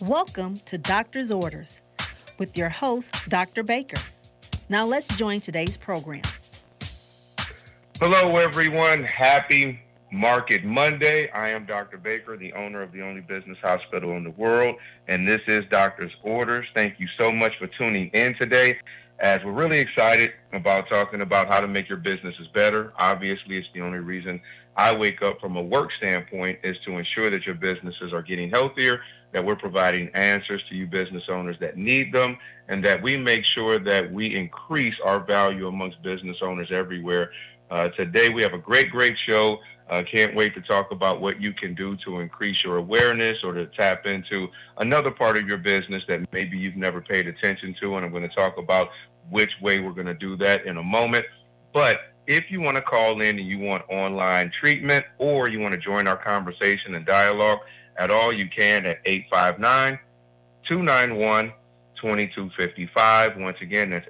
Welcome to Doctor's Orders with your host, Dr. Baker. Now let's join today's program. Hello, everyone. Happy Market Monday. I am Dr. Baker, the owner of the only business hospital in the world, and this is Doctor's Orders. Thank you so much for tuning in today, as we're really excited about talking about how to make your businesses better. Obviously, it's the only reason I wake up from a work standpoint is to ensure that your businesses are getting healthier, that we're providing answers to you business owners that need them, and that we make sure that we increase our value amongst business owners everywhere. Today we have a great show. Can't wait to talk about what you can do to increase your awareness or to tap into another part of your business that maybe you've never paid attention to, and I'm going to talk about which way we're going to do that in a moment. But if you want to call in and you want online treatment, or you want to join our conversation and dialogue at all, you can at 859-291-2255. Once again, that's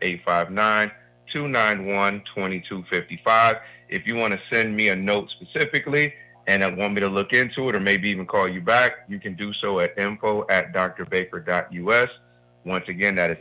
859-291-2255. If you want to send me a note specifically and want me to look into it or maybe even call you back, you can do so at info@drbaker.us. Once again, that is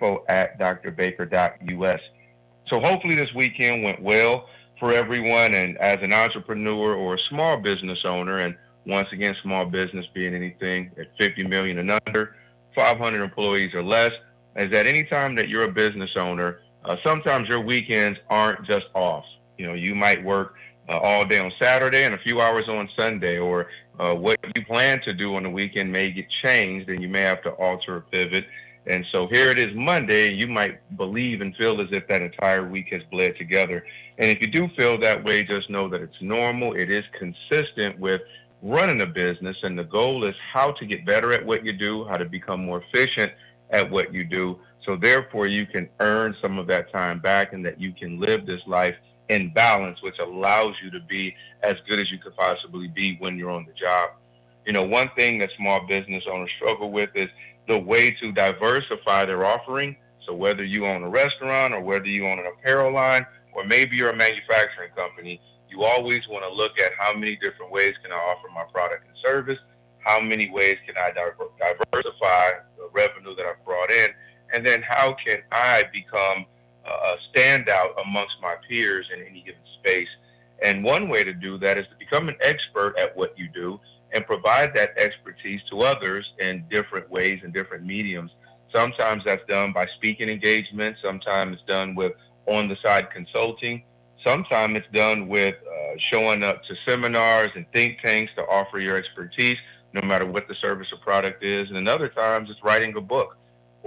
info@drbaker.us. So hopefully this weekend went well for everyone, and as an entrepreneur or a small business owner, and once again, small business being anything at 50 million and under, 500 employees or less, is that anytime that you're a business owner, sometimes your weekends aren't just off. You know, you might work all day on Saturday and a few hours on Sunday, or what you plan to do on the weekend may get changed and you may have to alter or pivot. And so here it is Monday, you might believe and feel as if that entire week has bled together. And if you do feel that way, just know that it's normal. It is consistent with running a business, and the goal is how to get better at what you do, how to become more efficient at what you do, so therefore you can earn some of that time back and that you can live this life in balance, which allows you to be as good as you could possibly be when you're on the job. You know, one thing that small business owners struggle with is the way to diversify their offering. So whether you own a restaurant or whether you own an apparel line, or maybe you're a manufacturing company, you always want to look at how many different ways can I offer my product and service, how many ways can I diversify the revenue that I've brought in, and then how can I become a standout amongst my peers in any given space. And one way to do that is to become an expert at what you do and provide that expertise to others in different ways and different mediums. Sometimes that's done by speaking engagements. Sometimes it's done with on-the-side consulting. Sometimes it's done with showing up to seminars and think tanks to offer your expertise, no matter what the service or product is. And other times it's writing a book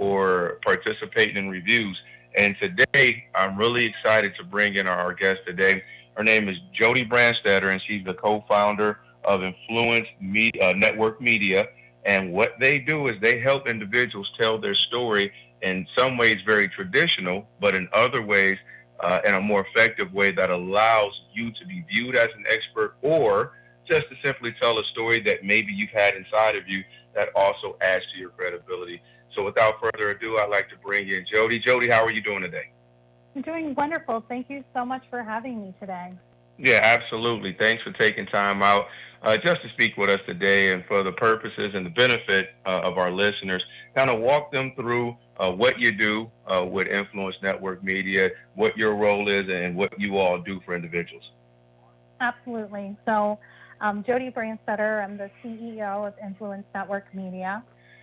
or participating in reviews. And today, I'm really excited to bring in our guest today. Her name is Jody Brandstetter, and she's the co-founder of Influence Network Media. And what they do is they help individuals tell their story in some ways very traditional, but in other ways in a more effective way that allows you to be viewed as an expert, or just to simply tell a story that maybe you've had inside of you that also adds to your credibility. So without further ado, I'd like to bring in Jody. Jody, how are you doing today? I'm doing wonderful. Thank you so much for having me today. Yeah, absolutely. Thanks for taking time out just to speak with us today, and for the purposes and the benefit of our listeners, kind of walk them through what you do with Influence Network Media, what your role is, and what you all do for individuals. Absolutely. So Jody Brandstetter, I'm the CEO of Influence Network Media.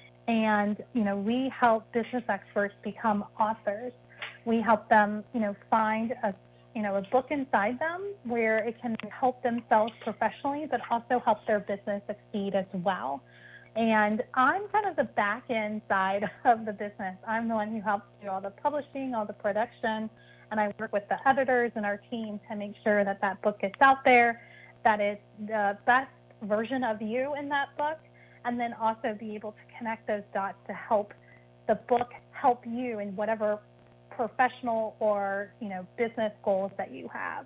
And, you know, we help business experts become authors. We help them, find a book inside them where it can help themselves professionally, but also help their business succeed as well. And I'm kind of the back end side of the business. I'm the one who helps do all the publishing, all the production, and I work with the editors and our team to make sure that that book gets out there, that it's the best version of you in that book, and then also be able to connect those dots to help the book help you in whatever professional or, business goals that you have.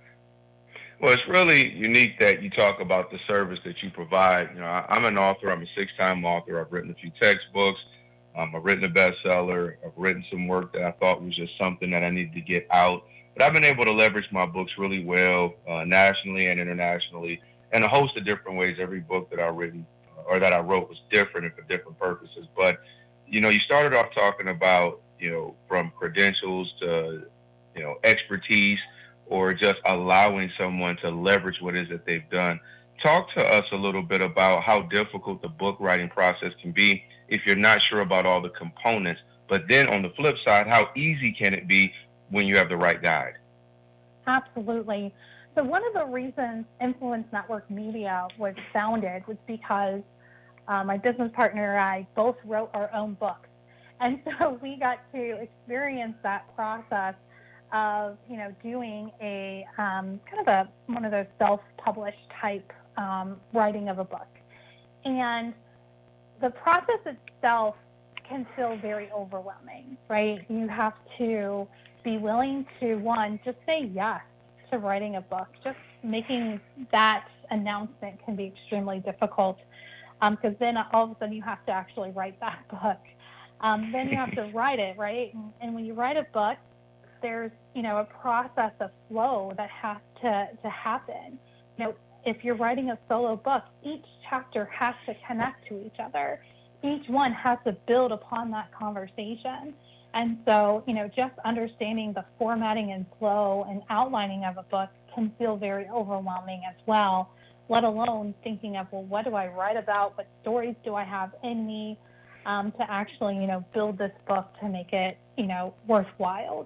Well, it's really unique that you talk about the service that you provide. You know, I'm an author. I'm a 6-time author. I've written a few textbooks. I've written a bestseller. I've written some work that I thought was just something that I needed to get out. But I've been able to leverage my books really well, nationally and internationally, in a host of different ways. Every book that I've written or that I wrote was different and for different purposes. But, you started off talking about, from credentials to, expertise or just allowing someone to leverage what it is that they've done. Talk to us a little bit about how difficult the book writing process can be if you're not sure about all the components. But then on the flip side, how easy can it be when you have the right guide? Absolutely. So one of the reasons Influence Network Media was founded was because my business partner and I both wrote our own books. And so we got to experience that process of, doing a kind of one of those self-published type writing of a book. And the process itself can feel very overwhelming, right? You have to be willing to, one, just say yes to writing a book. Just making that announcement can be extremely difficult because then all of a sudden you have to actually write that book. Then you have to write it, right? And when you write a book, there's, a process of flow that has to happen. If you're writing a solo book, each chapter has to connect to each other. Each one has to build upon that conversation. And so, just understanding the formatting and flow and outlining of a book can feel very overwhelming as well, let alone thinking of, well, what do I write about? What stories do I have in me to actually, build this book to make it, worthwhile?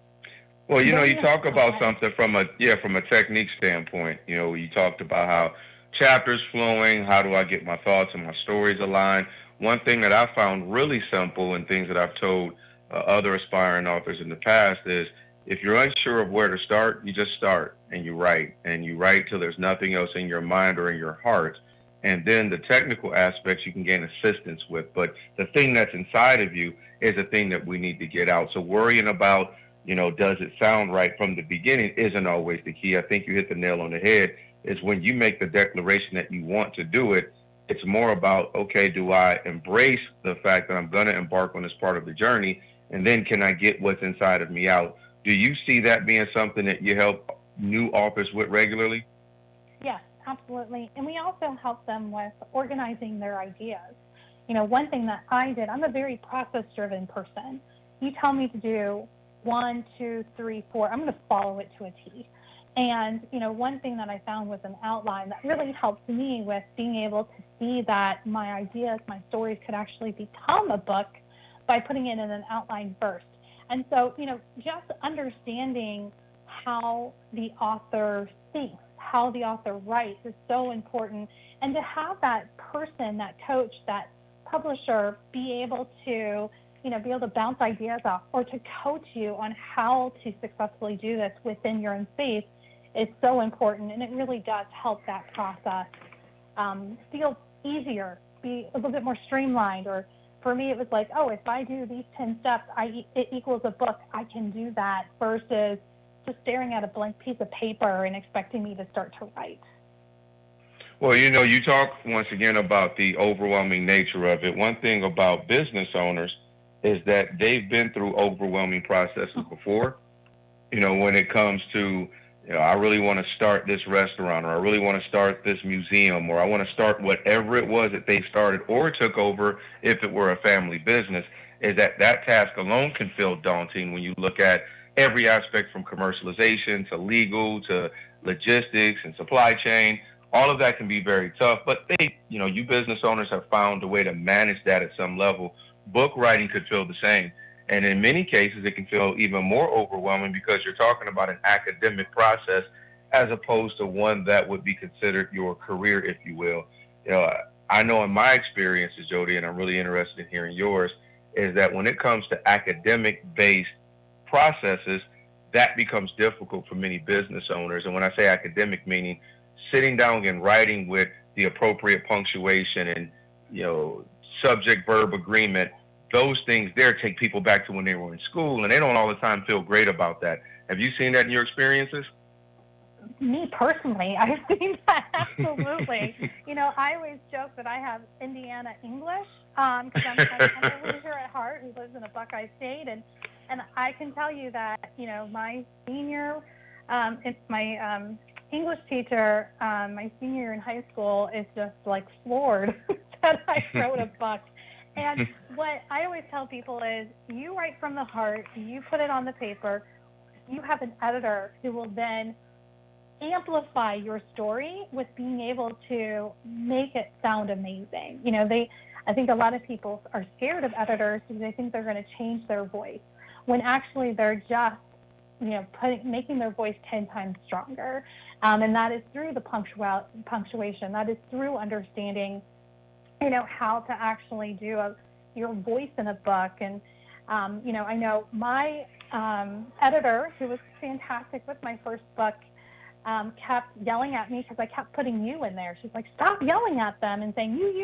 Well, you talk about something from a technique standpoint. You talked about how chapters flowing, how do I get my thoughts and my stories aligned? One thing that I found really simple and things that I've told other aspiring authors in the past is if you're unsure of where to start, you just start and you write till there's nothing else in your mind or in your heart. And then the technical aspects you can gain assistance with. But the thing that's inside of you is the thing that we need to get out. So worrying about, does it sound right from the beginning isn't always the key. I think you hit the nail on the head is when you make the declaration that you want to do it, it's more about, okay, do I embrace the fact that I'm going to embark on this part of the journey? And then can I get what's inside of me out? Do you see that being something that you help new authors with regularly? Yes, absolutely. And we also help them with organizing their ideas. One thing that I did, I'm a very process-driven person. You tell me to do 1, 2, 3, 4, I'm going to follow it to a T. And, one thing that I found was an outline that really helped me with being able to see that my ideas, my stories could actually become a book by putting it in an outline first. And so, just understanding how the author thinks, how the author writes is so important. And to have that person, that coach, that publisher be able to bounce ideas off or to coach you on how to successfully do this within your own space is so important. And it really does help that process feel easier, be a little bit more streamlined. Or for me, it was like, oh, if I do these 10 steps, it equals a book. I can do that versus just staring at a blank piece of paper and expecting me to start to write. Well, you talk once again about the overwhelming nature of it. One thing about business owners is that they've been through overwhelming processes before. When it comes to, I really want to start this restaurant, or I really want to start this museum, or I want to start whatever it was that they started or took over if it were a family business, is that task alone can feel daunting when you look at every aspect from commercialization to legal to logistics and supply chain. All of that can be very tough, but you business owners have found a way to manage that at some level. Book writing could feel the same. And in many cases, it can feel even more overwhelming because you're talking about an academic process as opposed to one that would be considered your career, if you will. I know in my experiences, Jody, and I'm really interested in hearing yours, is that when it comes to academic-based processes, that becomes difficult for many business owners. And when I say academic, meaning sitting down and writing with the appropriate punctuation and, subject-verb agreement, those things there take people back to when they were in school, and they don't all the time feel great about that. Have you seen that in your experiences? Me personally, I've seen that, absolutely. I always joke that I have Indiana English because I'm a loser at heart who lives in a Buckeye State, and I can tell you that, my senior, it's my English teacher, my senior year in high school, is just like floored that I wrote a book. And what I always tell people is, you write from the heart, you put it on the paper, you have an editor who will then amplify your story with being able to make it sound amazing. You know, I think a lot of people are scared of editors because they think they're going to change their voice, when actually they're just, you know, making their voice 10 times stronger. And that is through the punctuation. That is through understanding, you know, how to actually do your voice in a book. And, you know, I know my editor, who was fantastic with my first book, kept yelling at me because I kept putting you in there. She's like, stop yelling at them and saying you.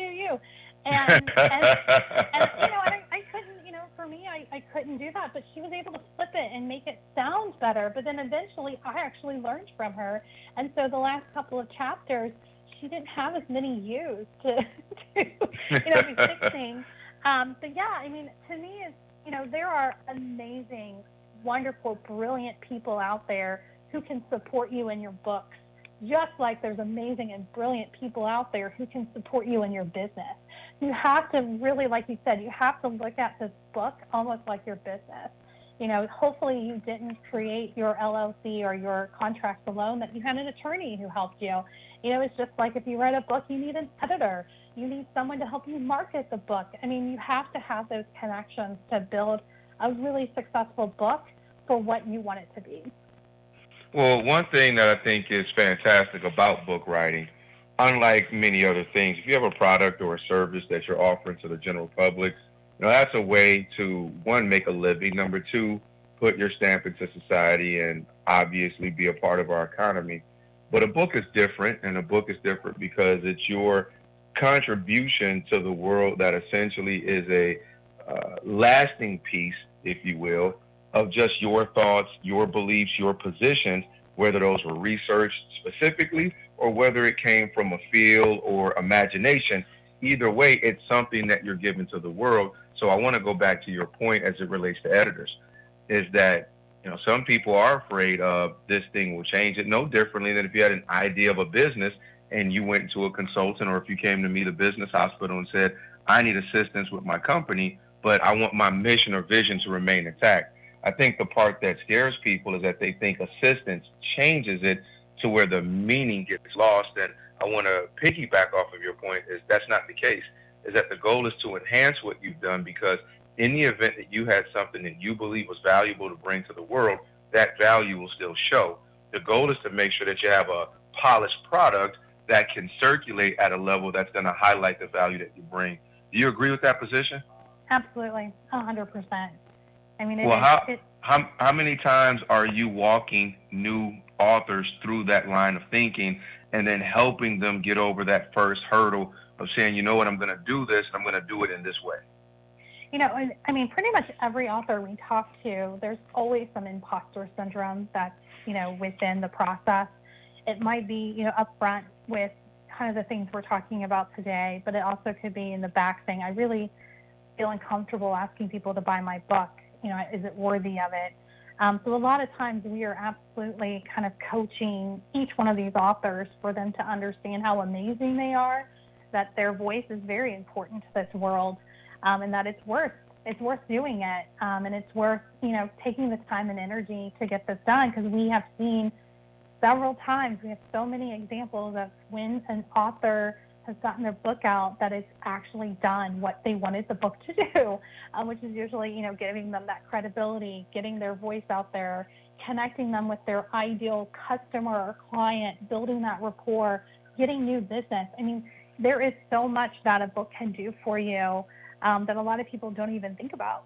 And you know, and I couldn't, you know, for me, I couldn't do that. But she was able to flip it and make it sound better. But then eventually I actually learned from her. And so the last couple of chapters, she didn't have as many U's to you know, be fixing. But yeah, I mean, to me, it's, you know, there are amazing, wonderful, brilliant people out there who can support you in your books, just like there's amazing and brilliant people out there who can support you in your business. You have to really, like you said, you have to look at this book almost like your business. You know, hopefully you didn't create your LLC or your contracts alone, that you had an attorney who helped you. You know, it's just like if you write a book, you need an editor. You need someone to help you market the book. I mean, you have to have those connections to build a really successful book for what you want it to be. Well, one thing that I think is fantastic about book writing, unlike many other things, if you have a product or a service that you're offering to the general public, you know, that's a way to, one, make a living, number two, put your stamp into society and obviously be a part of our economy. But a book is different, and a book is different because it's your contribution to the world that essentially is a lasting piece, if you will, of just your thoughts, your beliefs, your positions, whether those were researched specifically or whether it came from a feel or imagination. Either way, it's something that you're giving to the world. So I want to go back to your point as it relates to editors, is that, you know, some people are afraid of this thing will change it, no differently than if you had an idea of a business and you went to a consultant, or if you came to me, the business hospital, and said, I need assistance with my company, but I want my mission or vision to remain intact. I think the part that scares people is that they think assistance changes it to where the meaning gets lost. And I want to piggyback off of your point, is that's not the case, is that the goal is to enhance what you've done, because in the event that you had something that you believe was valuable to bring to the world, that value will still show. The goal is to make sure that you have a polished product that can circulate at a level that's going to highlight the value that you bring. Do you agree with that position? Absolutely, 100%. I mean, how many times are you walking new authors through that line of thinking and then helping them get over that first hurdle of saying, you know what, I'm going to do this, I'm going to do it in this way? You know, I mean, pretty much every author we talk to, there's always some imposter syndrome that's, you know, within the process. It might be, you know, upfront with kind of the things we're talking about today, but it also could be in the back saying, I really feel uncomfortable asking people to buy my book. You know, is it worthy of it? So a lot of times we are absolutely kind of coaching each one of these authors for them to understand how amazing they are, that their voice is very important to this world, and that it's worth doing it, and it's worth, you know, taking this time and energy to get this done, because we have seen several times, we have so many examples of when an author has gotten their book out that it's actually done what they wanted the book to do, which is usually, you know, giving them that credibility, getting their voice out there, connecting them with their ideal customer or client, building that rapport, getting new business. I mean, there is so much that a book can do for you that a lot of people don't even think about.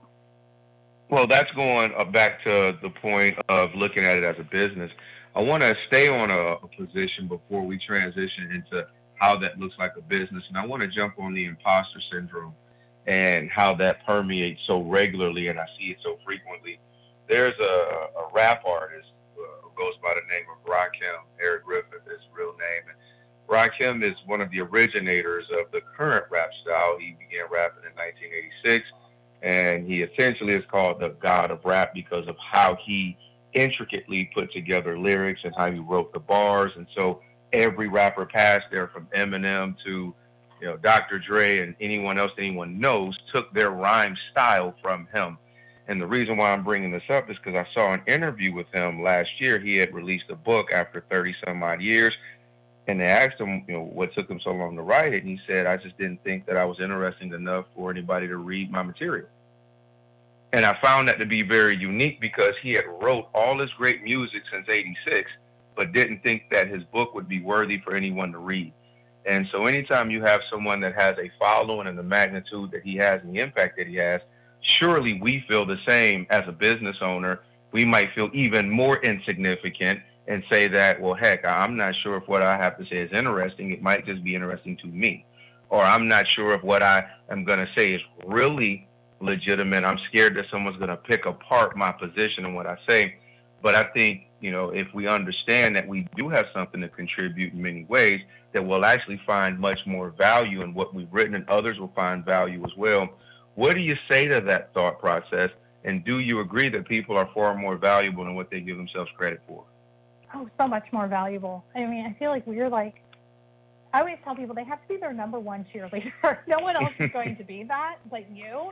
Well, that's going back to the point of looking at it as a business. I want to stay on a position before we transition into how that looks like a business. And I want to jump on the imposter syndrome and how that permeates so regularly, and I see it so frequently. There's a rap artist who goes by the name of Rakim, Eric Griffith is his real name. And Rakim is one of the originators of the current rap style. He began rapping in 1986, and he essentially is called the god of rap because of how he intricately put together lyrics and how he wrote the bars. And so every rapper past there, from Eminem to Dr. Dre and anyone else that anyone knows, took their rhyme style from him. And the reason why I'm bringing this up is because I saw an interview with him last year. He had released a book after 30 some odd years. And they asked him, what took him so long to write it. And he said, I just didn't think that I was interesting enough for anybody to read my material. And I found that to be very unique because he had wrote all this great music since '86, but didn't think that his book would be worthy for anyone to read. And so anytime you have someone that has a following and the magnitude that he has and the impact that he has, surely we feel the same as a business owner. We might feel even more insignificant and say that, well, heck, I'm not sure if what I have to say is interesting. It might just be interesting to me. Or I'm not sure if what I am going to say is really legitimate. I'm scared that someone's going to pick apart my position and what I say. But I think, if we understand that we do have something to contribute in many ways, that we'll actually find much more value in what we've written, and others will find value as well. What do you say to that thought process? And do you agree that people are far more valuable than what they give themselves credit for? Oh, so much more valuable. I mean, I feel like I always tell people they have to be their number one cheerleader. No one else is going to be that but you.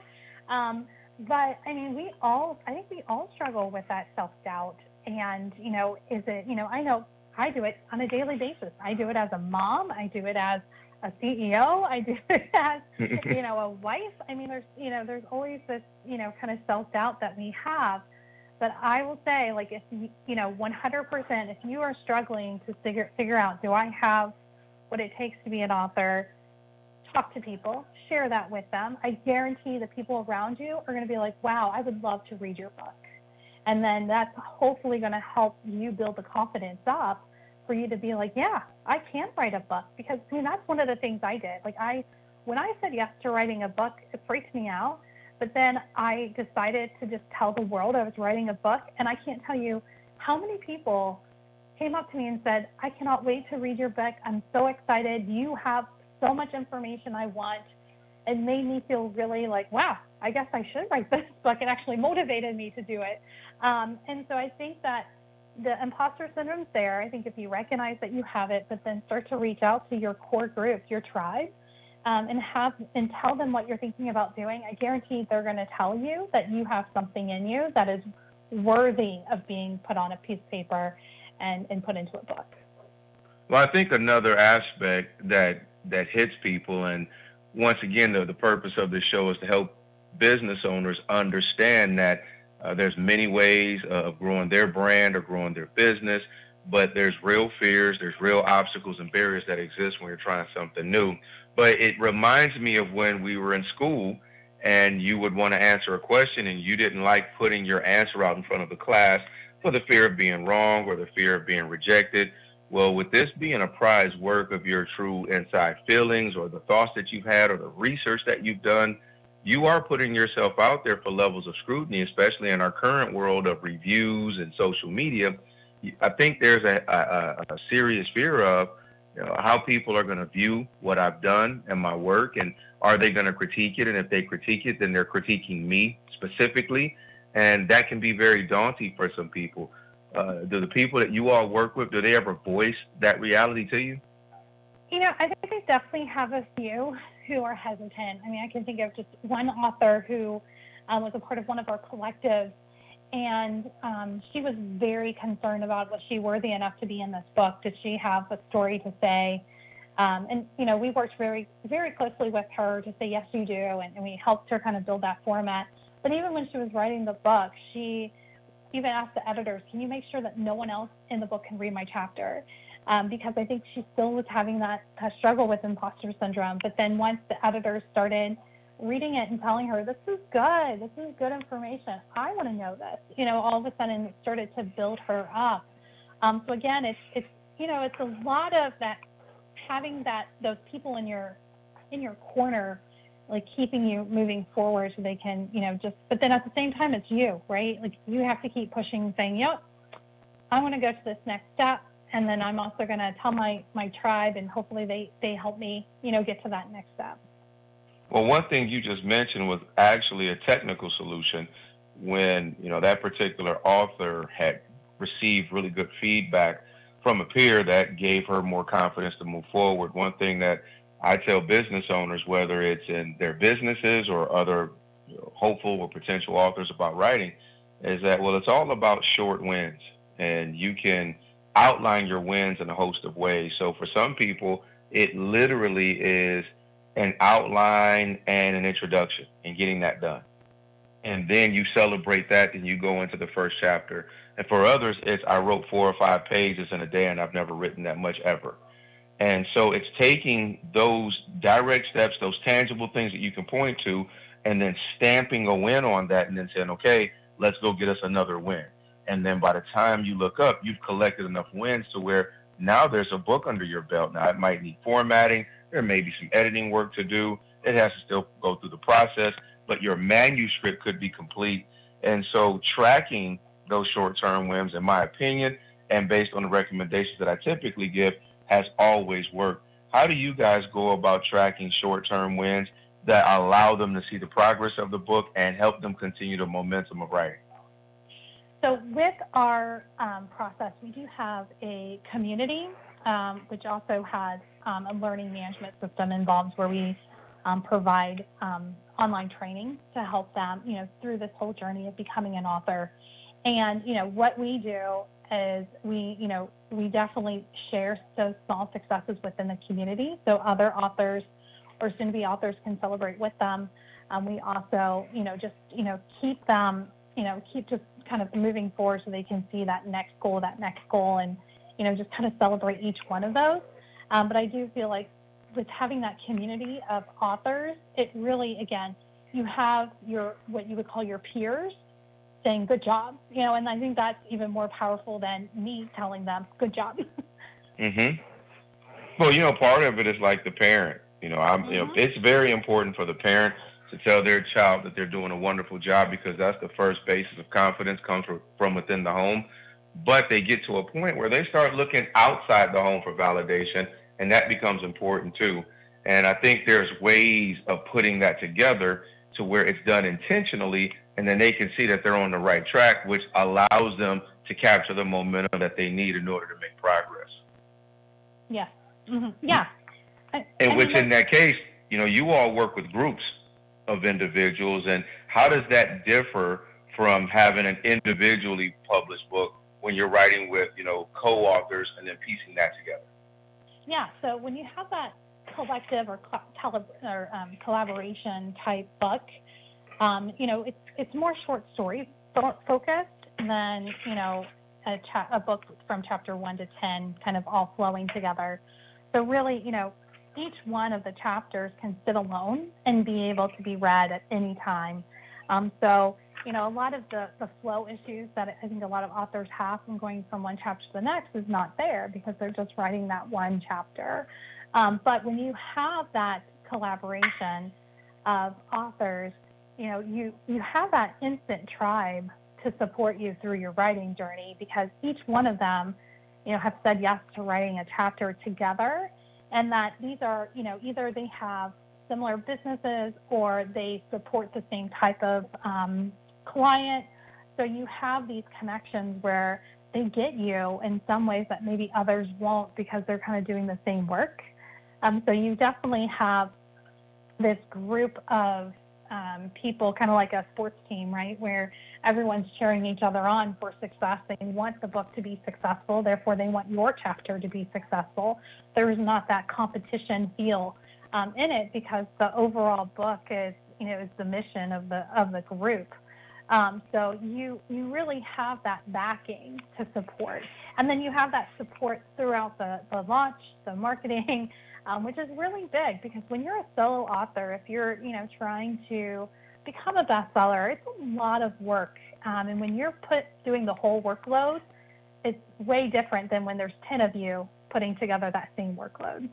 But I mean, I think we all struggle with that self-doubt. And, is it, I know I do it on a daily basis. I do it as a mom. I do it as a CEO. I do it as, a wife. I mean, there's always this, kind of self-doubt that we have. But I will say, like, if 100%, if you are struggling to figure out, do I have what it takes to be an author, talk to people, share that with them. I guarantee the people around you are going to be like, wow, I would love to read your book. And then that's hopefully going to help you build the confidence up for you to be like, yeah, I can write a book. Because that's one of the things I did. Like when I said yes to writing a book, it freaked me out. But then I decided to just tell the world I was writing a book. And I can't tell you how many people came up to me and said, I cannot wait to read your book. I'm so excited. You have so much information I want. It made me feel really like, wow, I guess I should write this book. It actually motivated me to do it. And so I think that the imposter syndrome's there. I think if you recognize that you have it, but then start to reach out to your core group, your tribe, and tell them what you're thinking about doing, I guarantee they're going to tell you that you have something in you that is worthy of being put on a piece of paper and put into a book. Well, I think another aspect that hits people, and once again, the purpose of this show is to help business owners understand that there's many ways of growing their brand or growing their business, but there's real fears, there's real obstacles and barriers that exist when you're trying something new. But it reminds me of when we were in school and you would want to answer a question and you didn't like putting your answer out in front of the class for the fear of being wrong or the fear of being rejected. Well, with this being a prize work of your true inside feelings or the thoughts that you've had or the research that you've done, you are putting yourself out there for levels of scrutiny, especially in our current world of reviews and social media. I think there's a serious fear of how people are going to view what I've done and my work, and are they going to critique it? And if they critique it, then they're critiquing me specifically, and that can be very daunting for some people. Do the people that you all work with, do they ever voice that reality to you? I think I definitely have a few who are hesitant. I mean, I can think of just one author who was a part of one of our collectives, and she was very concerned about, was she worthy enough to be in this book? Did she have a story to say? And we worked very, very closely with her to say, yes, you do, and we helped her kind of build that format. But even when she was writing the book, she even asked the editors, can you make sure that no one else in the book can read my chapter? Because I think she still was having that struggle with imposter syndrome. But then once the editors started reading it and telling her, this is good information, I want to know this, all of a sudden it started to build her up. So again, it's a lot of that, having those people in your corner, like keeping you moving forward so they can, but then at the same time, it's you, right? Like you have to keep pushing, saying, I want to go to this next step. And then I'm also going to tell my tribe, and hopefully they help me, get to that next step. Well, one thing you just mentioned was actually a technical solution. when, that particular author had received really good feedback from a peer that gave her more confidence to move forward. One thing that I tell business owners, whether it's in their businesses or other hopeful or potential authors about writing, is that, well, it's all about short wins. And you can outline your wins in a host of ways. So for some people, it literally is an outline and an introduction and getting that done. And then you celebrate that and you go into the first chapter. And for others, it's I wrote 4 or 5 pages in a day and I've never written that much ever. And so it's taking those direct steps, those tangible things that you can point to, and then stamping a win on that and then saying, okay, let's go get us another win. And then by the time you look up, you've collected enough wins to where now there's a book under your belt. Now it might need formatting. There may be some editing work to do. It has to still go through the process, but your manuscript could be complete. And so tracking those short-term wins, in my opinion, and based on the recommendations that I typically give, has always worked. How do you guys go about tracking short-term wins that allow them to see the progress of the book and help them continue the momentum of writing? So with our process, we do have a community, which also has a learning management system involved where we provide online training to help them, through this whole journey of becoming an author. And, what we do is we definitely share those small successes within the community so other authors or soon-to-be authors can celebrate with them. We also, keep them, keep just kind of moving forward so they can see that next goal, and, just kind of celebrate each one of those. But I do feel like with having that community of authors, it really, again, you have what you would call your peers saying good job, and I think that's even more powerful than me telling them good job. Mm-hmm. Well, part of it is like the parent. It's very important for the parent to tell their child that they're doing a wonderful job because that's the first basis of confidence comes from within the home. But they get to a point where they start looking outside the home for validation, and that becomes important too. And I think there's ways of putting that together to where it's done intentionally, and then they can see that they're on the right track, which allows them to capture the momentum that they need in order to make progress. Yeah. Mm-hmm. Yeah. And which in that case, you all work with groups of individuals, and how does that differ from having an individually published book when you're writing with, co-authors and then piecing that together? Yeah, so when you have that collective or collaboration type book, it's more short story focused than, a book from chapter 1 to 10 kind of all flowing together. So really, each one of the chapters can sit alone and be able to be read at any time. So, a lot of the flow issues that I think a lot of authors have from going from one chapter to the next is not there because they're just writing that one chapter. But when you have that collaboration of authors, you have that instant tribe to support you through your writing journey because each one of them, have said yes to writing a chapter together. And that these are, either they have similar businesses or they support the same type of client. So you have these connections where they get you in some ways that maybe others won't because they're kind of doing the same work. So you definitely have this group of people, kind of like a sports team, right, where everyone's cheering each other on for success. They want the book to be successful, therefore they want your chapter to be successful. There is not that competition feel in it because the overall book is the mission of the group. So you really have that backing to support, and then you have that support throughout the launch, the marketing. Which is really big because when you're a solo author, if you're, trying to become a bestseller, it's a lot of work. And when you're doing the whole workload, it's way different than when there's 10 of you putting together that same workload.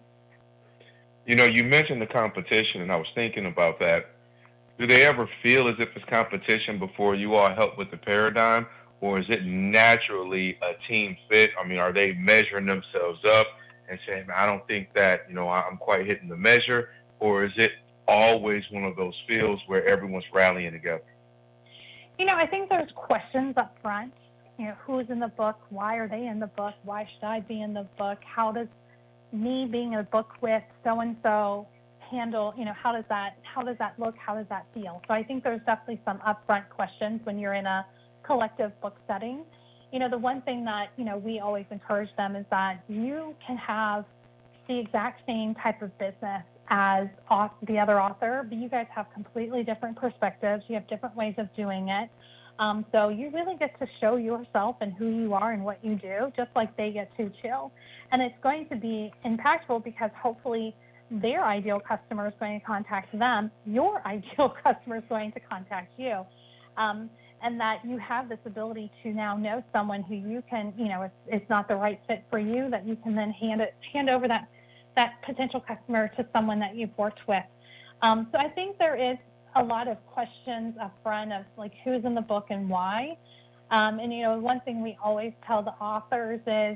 You mentioned the competition, and I was thinking about that. Do they ever feel as if it's competition before you all help with the paradigm, or is it naturally a team fit? I mean, are they measuring themselves up and saying, I don't think that, I'm quite hitting the measure, or is it always one of those fields where everyone's rallying together? I think there's questions up front. Who's in the book? Why are they in the book? Why should I be in the book? How does me being in a book with so-and-so handle, how does that look? How does that feel? So I think there's definitely some upfront questions when you're in a collective book setting. The one thing that, we always encourage them is that you can have the exact same type of business as the other author, but you guys have completely different perspectives. You have different ways of doing it. So you really get to show yourself and who you are and what you do, just like they get to too. And it's going to be impactful because hopefully their ideal customer is going to contact them. Your ideal customer is going to contact you. And that you have this ability to now know someone who you can, if it's not the right fit for you, that you can then hand over that potential customer to someone that you've worked with. So I think there is a lot of questions up front of like who's in the book and why. And one thing we always tell the authors is,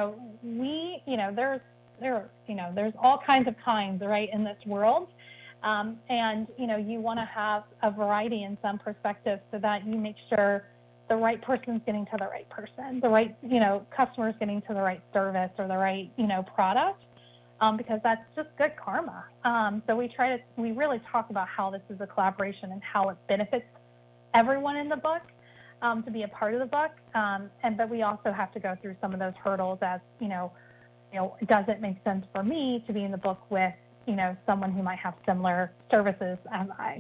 there's all kinds of kinds, right, in this world. And you want to have a variety in some perspectives so that you make sure the right person's getting to the right person, the right, customer's getting to the right service or the right, product. Because that's just good karma. So we really talk about how this is a collaboration and how it benefits everyone in the book to be a part of the book. But we also have to go through some of those hurdles as, does it make sense for me to be in the book with, someone who might have similar services as I?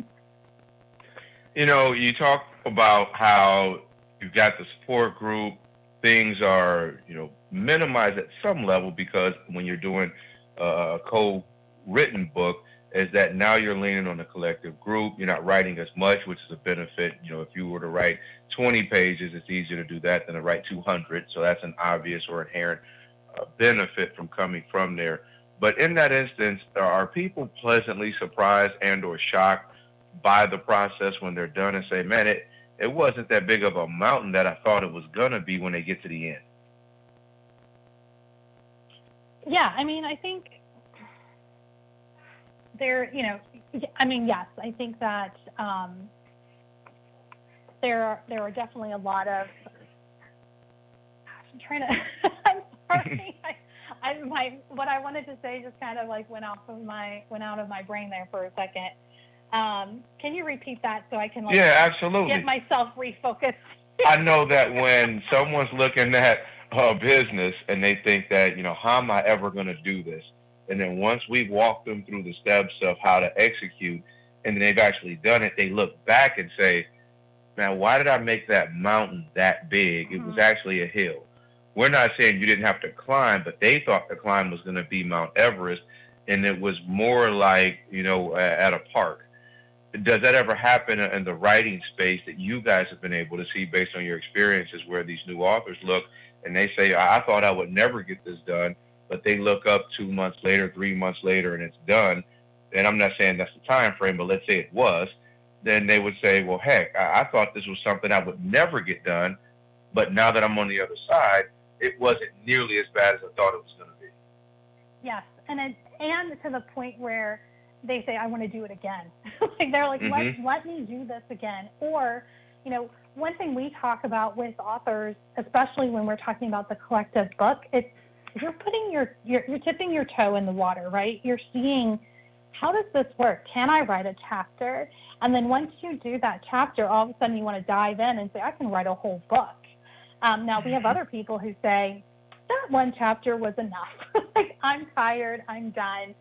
You talk about how you've got the support group. Things are, minimized at some level because when you're doing a co-written book, is that now you're leaning on a collective group. You're not writing as much, which is a benefit. If you were to write 20 pages, it's easier to do that than to write 200. So that's an obvious or inherent benefit from coming from there. But in that instance, are people pleasantly surprised and or shocked by the process when they're done and say, man, it wasn't that big of a mountain that I thought it was going to be when they get to the end? Yeah, I think there, yes, I think that there are definitely a lot of, I'm trying to, I'm sorry, what I wanted to say just kind of like went out of my brain there for a second. Can you repeat that so I can absolutely get myself refocused? I know that when someone's looking at business and they think that, how am I ever going to do this? And then once we walk them through the steps of how to execute and then they've actually done it, they look back and say, man, why did I make that mountain that big? It was actually a hill. We're not saying you didn't have to climb, but they thought the climb was going to be Mount Everest, and it was more like, at a park. Does that ever happen in the writing space that you guys have been able to see based on your experiences where these new authors look and they say, I thought I would never get this done, but they look up 2 months later, 3 months later, and it's done? And I'm not saying that's the time frame, but let's say it was. Then they would say, well, heck, I thought this was something I would never get done, but now that I'm on the other side, it wasn't nearly as bad as I thought it was going to be. Yes, and to the point where they say, I want to do it again. They're like, let me do this again. Or, one thing we talk about with authors, especially when we're talking about the collective book, it's you're putting you're tipping your toe in the water, right? You're seeing, how does this work? Can I write a chapter? And then once you do that chapter, all of a sudden you want to dive in and say, I can write a whole book. Now we have other people who say, that one chapter was enough. I'm tired. I'm done.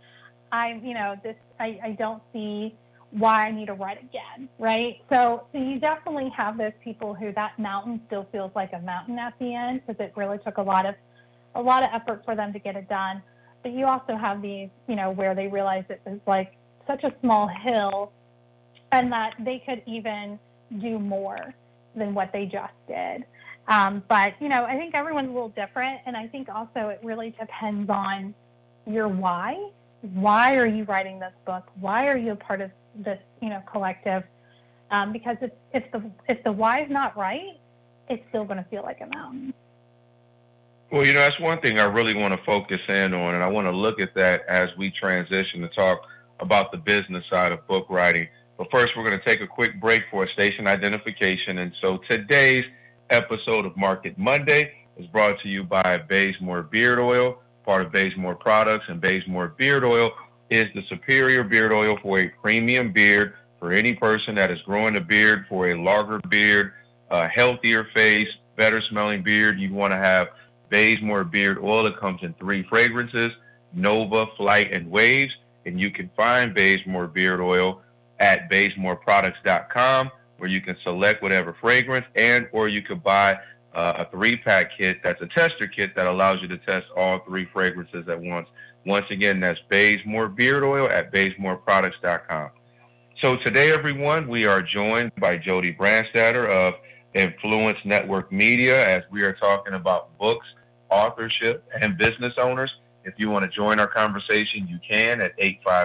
I don't see why I need to write again, right? So you definitely have those people who that mountain still feels like a mountain at the end because it really took a lot of effort for them to get it done. But you also have these, where they realize it was like such a small hill and that they could even do more than what they just did. But, I think everyone's a little different. And I think also it really depends on your why. Why are you writing this book? Why are you a part of this, collective? Because if the why is not right, it's still going to feel like a mountain. Well, that's one thing I really want to focus in on, and I want to look at that as we transition to talk about the business side of book writing. But first, we're going to take a quick break for a station identification. And so today's episode of Market Monday is brought to you by Bazemore Beard Oil, part of Bazemore Products. And Bazemore Beard Oil is the superior beard oil for a premium beard for any person that is growing a beard, for a longer beard, a healthier face, better smelling beard. You want to have Bazemore Beard Oil. It comes in 3 fragrances, Nova, Flight, and Waves. And you can find Bazemore Beard Oil at bazemoreproducts.com, where you can select whatever fragrance, and or you could buy a 3-pack kit. That's a tester kit that allows you to test all 3 fragrances at once. Once again, that's Bazemore Beard Oil at bazemoreproducts.com. So today, everyone, we are joined by Jody Brandstatter of Influence Network Media as we are talking about books, authorship, and business owners. If you want to join our conversation, you can at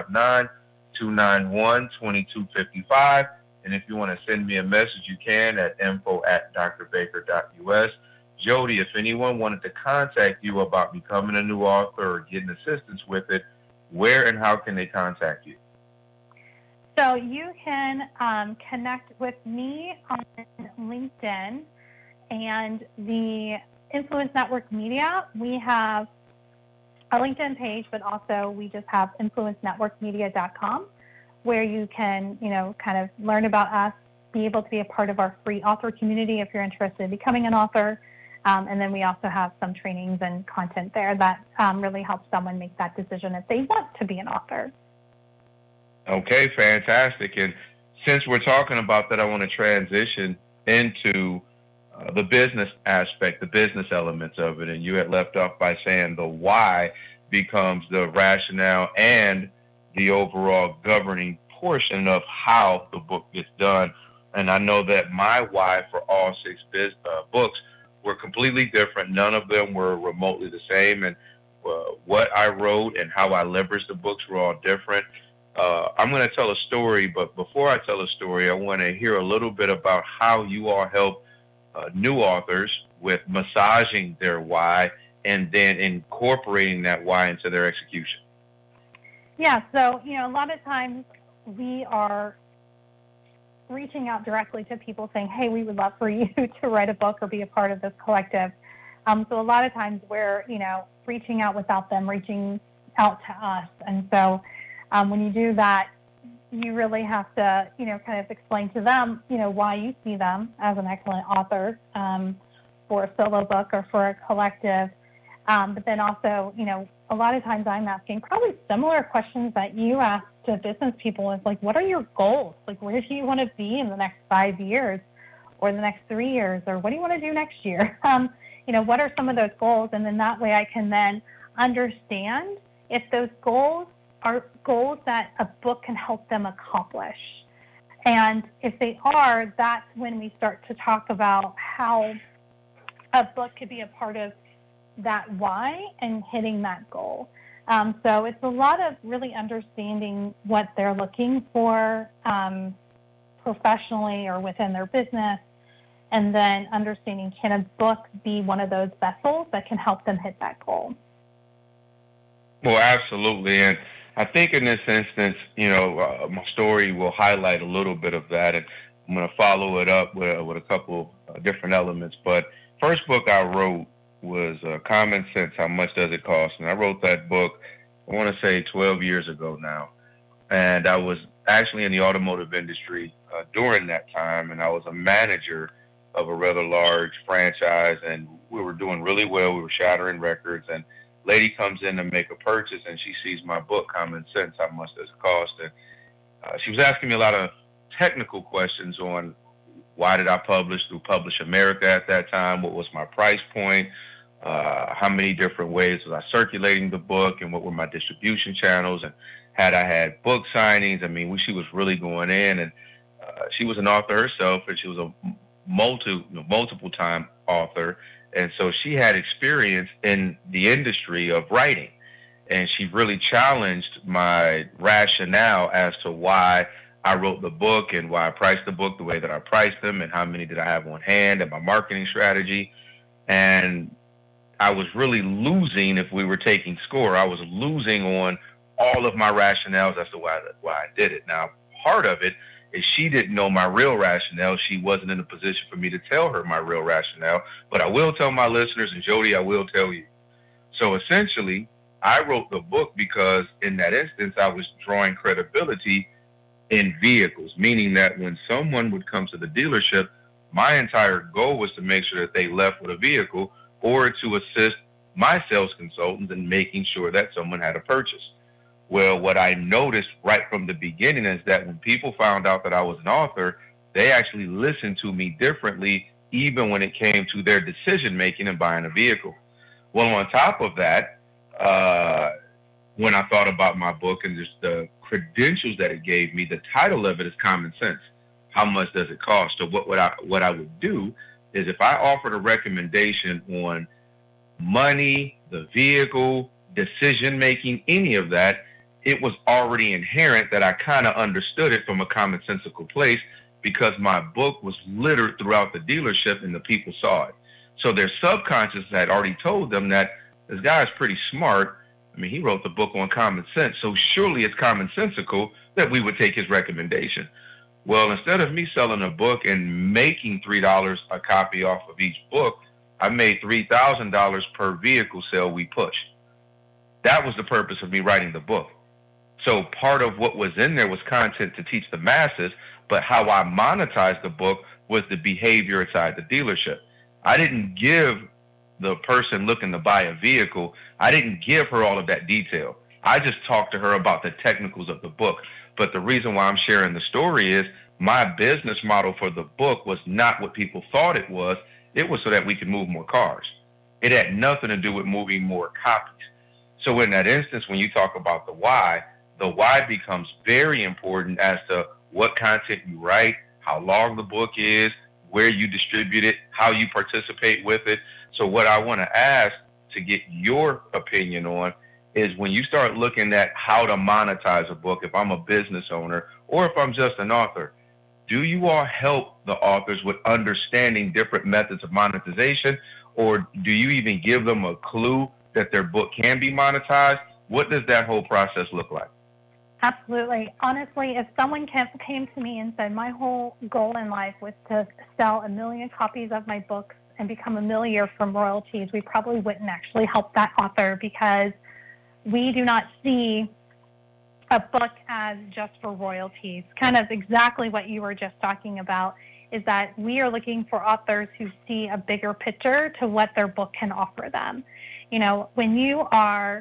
859-291-2255. And if you want to send me a message, you can at info@drbaker.us. Jody, if anyone wanted to contact you about becoming a new author or getting assistance with it, where and how can they contact you? So you can connect with me on LinkedIn and the Influence Network Media. We have a LinkedIn page, but also we just have influencenetworkmedia.com, where you can, kind of learn about us, be able to be a part of our free author community if you're interested in becoming an author. And then we also have some trainings and content there that really helps someone make that decision if they want to be an author. Okay, fantastic. And since we're talking about that, I want to transition into the business aspect, the business elements of it. And you had left off by saying the why becomes the rationale and the overall governing portion of how the book gets done. And I know that my why for all 6 books were completely different. None of them were remotely the same. And what I wrote and how I leveraged the books were all different. I'm going to tell a story, but before I tell a story, I want to hear a little bit about how you all help new authors with massaging their why and then incorporating that why into their execution. Yeah, so, a lot of times we are reaching out directly to people saying, hey, we would love for you to write a book or be a part of this collective. So a lot of times we're, reaching out without them reaching out to us. And so when you do that, you really have to, kind of explain to them, why you see them as an excellent author for a solo book or for a collective. But then also, a lot of times I'm asking probably similar questions that you ask to business people is like, what are your goals? Like, where do you want to be in the next 5 years or the next 3 years? Or what do you want to do next year? What are some of those goals? And then that way I can then understand if those goals are goals that a book can help them accomplish. And if they are, that's when we start to talk about how a book could be a part of that why and hitting that goal. So it's a lot of really understanding what they're looking for professionally or within their business, and then understanding, can a book be one of those vessels that can help them hit that goal? Well, absolutely. And I think in this instance, my story will highlight a little bit of that, and I'm going to follow it up with a couple different elements. But first book I wrote was Common Sense, How Much Does It Cost? And I wrote that book, I want to say 12 years ago now. And I was actually in the automotive industry during that time, and I was a manager of a rather large franchise, and we were doing really well. We were shattering records, and lady comes in to make a purchase, and she sees my book, Common Sense, How Much Does It Cost? And she was asking me a lot of technical questions on why did I publish through Publish America at that time? What was my price point? How many different ways was I circulating the book, and what were my distribution channels? And had I had book signings? I mean, she was really going in, and she was an author herself, and she was a multiple time author. And so she had experience in the industry of writing, and she really challenged my rationale as to why I wrote the book and why I priced the book the way that I priced them, and how many did I have on hand, and my marketing strategy. And I was really losing if we were taking score. I was losing on all of my rationales as to why I did it. Now, part of it If she didn't know my real rationale, she wasn't in a position for me to tell her my real rationale. But I will tell my listeners, and Jody, I will tell you. So essentially, I wrote the book because in that instance, I was drawing credibility in vehicles, meaning that when someone would come to the dealership, my entire goal was to make sure that they left with a vehicle or to assist my sales consultants in making sure that someone had a purchase. Well, what I noticed right from the beginning is that when people found out that I was an author, they actually listened to me differently, even when it came to their decision making and buying a vehicle. Well, on top of that, when I thought about my book and just the credentials that it gave me, the title of it is Common Sense. How much does it cost? So what I would do is if I offered a recommendation on money, the vehicle, decision making, any of that, it was already inherent that I kind of understood it from a commonsensical place because my book was littered throughout the dealership and the people saw it. So their subconscious had already told them that this guy is pretty smart. I mean, he wrote the book on common sense, so surely it's commonsensical that we would take his recommendation. Well, instead of me selling a book and making $3 a copy off of each book, I made $3,000 per vehicle sale we pushed. That was the purpose of me writing the book. So part of what was in there was content to teach the masses, but how I monetized the book was the behavior inside the dealership. I didn't give the person looking to buy a vehicle, I didn't give her all of that detail. I just talked to her about the technicals of the book. But the reason why I'm sharing the story is my business model for the book was not what people thought it was. It was so that we could move more cars. It had nothing to do with moving more copies. So in that instance, when you talk about the why becomes very important as to what content you write, how long the book is, where you distribute it, how you participate with it. So what I want to ask to get your opinion on is when you start looking at how to monetize a book, if I'm a business owner or if I'm just an author, do you all help the authors with understanding different methods of monetization, or do you even give them a clue that their book can be monetized? What does that whole process look like? Absolutely. Honestly, if someone came to me and said, my whole goal in life was to sell 1 million copies of my books and become a millionaire from royalties, we probably wouldn't actually help that author because we do not see a book as just for royalties. Kind of exactly what you were just talking about is that we are looking for authors who see a bigger picture to what their book can offer them. You know, when you are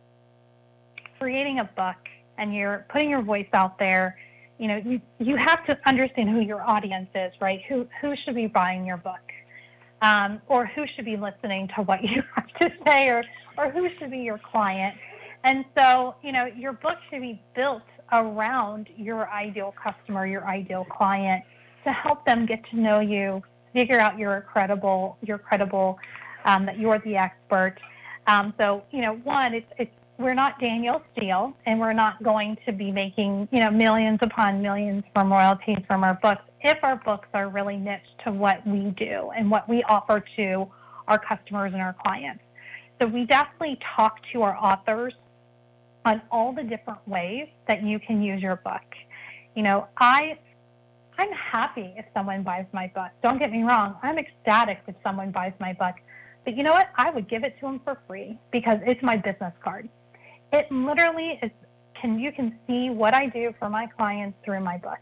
creating a book and you're putting your voice out there, you know, you have to understand who your audience is, right? Who should be buying your book? Or who should be listening to what you have to say, or who should be your client. And so, you know, your book should be built around your ideal customer, your ideal client, to help them get to know you, figure out you're credible, that you're the expert. So, you know, one, we're not Danielle Steele, and we're not going to be making, you know, millions upon millions from royalties from our books if our books are really niche to what we do and what we offer to our customers and our clients. So we definitely talk to our authors on all the different ways that you can use your book. You know, I'm happy if someone buys my book. Don't get me wrong. I'm ecstatic if someone buys my book. But you know what? I would give it to them for free because it's my business card. It literally is, you can see what I do for my clients through my book.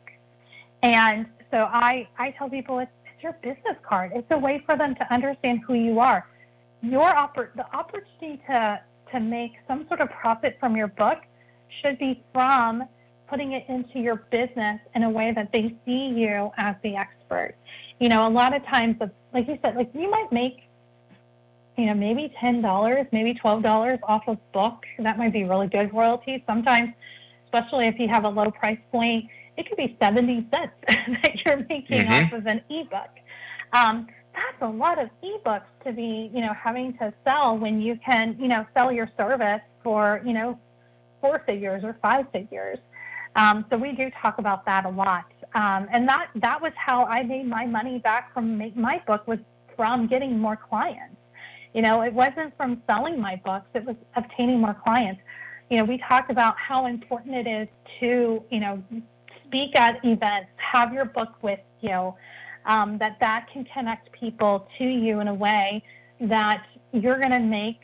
And so I tell people it's your business card. It's a way for them to understand who you are. The opportunity to make some sort of profit from your book should be from putting it into your business in a way that they see you as the expert. You know, a lot of times, like you said, like you might make, you know, maybe $10, maybe $12 off a book. That might be really good royalties. Sometimes, especially if you have a low price point, it could be 70 cents that you're making off of an ebook. That's a lot of ebooks to be, you know, having to sell when you can, you know, sell your service for, you know, 4 figures or 5 figures. So we do talk about that a lot. And that was how I made my money back from my book, was from getting more clients. You know, it wasn't from selling my books, it was obtaining more clients. You know, we talked about how important it is to, you know, speak at events, have your book with you, that can connect people to you in a way that you're going to make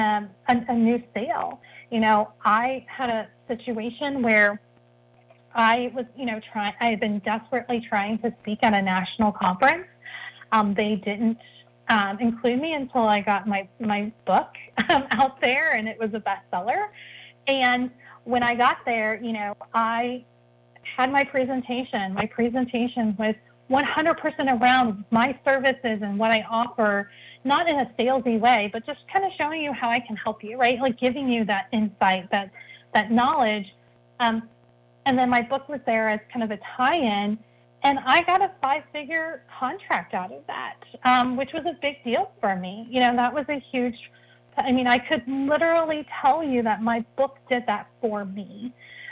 a new sale. I had a situation where I was, I had been desperately trying to speak at a national conference. They didn't include me until I got my book out there, and it was a bestseller. And when I got there, I had my presentation. My presentation was 100% around my services and what I offer, not in a salesy way, but just kind of showing you how I can help you, right? Like giving you that insight, that knowledge. And then my book was there as kind of a tie-in, and I got a 5-figure contract out of that, which was a big deal for me. That was a huge, I could literally tell you that my book did that for me,